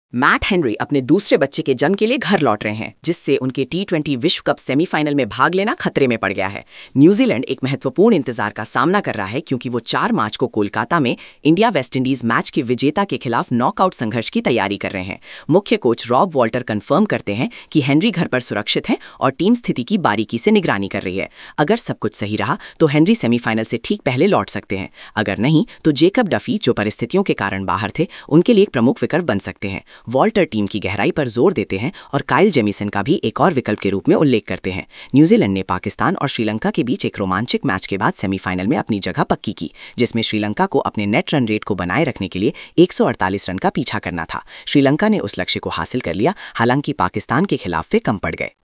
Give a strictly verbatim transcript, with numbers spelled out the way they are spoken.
Matt Henry अपने दूसरे बच्चे के जन्म के लिए घर लौट रहे हैं, जिससे उनके टी ट्वेंटी विश्व कप सेमीफाइनल में भाग लेना खतरे में पड़ गया है। न्यूजीलैंड एक महत्वपूर्ण इंतजार का सामना कर रहा है, क्योंकि वो चार मार्च को कोलकाता में इंडिया वेस्टइंडीज मैच के विजेता के खिलाफ नॉकआउट संघर्ष की तैयारी कर रहे हैं। मुख्य कोच रॉब वॉल्टर कंफर्म करते हैं कि हेनरी घर पर सुरक्षित हैं और टीम स्थिति की बारीकी से निगरानी कर रही है। अगर सब कुछ सही रहा तो हेनरी सेमीफाइनल से ठीक पहले लौट सकते हैं। अगर नहीं तो जेकब डफी, जो परिस्थितियों के कारण बाहर थे, उनके लिए एक प्रमुख विकल्प बन सकते हैं। वॉल्टर टीम की गहराई पर जोर देते हैं और काइल जेमिसन का भी एक और विकल्प के रूप में उल्लेख करते हैं। न्यूजीलैंड ने पाकिस्तान और श्रीलंका के बीच एक रोमांचक मैच के बाद सेमीफाइनल में अपनी जगह पक्की की, जिसमें श्रीलंका को अपने नेट रन रेट को बनाए रखने के लिए एक सौ अड़तालीस रन का पीछा करना था। श्रीलंका ने उस लक्ष्य को हासिल कर लिया, हालांकि पाकिस्तान के खिलाफ वे कम पड़ गए।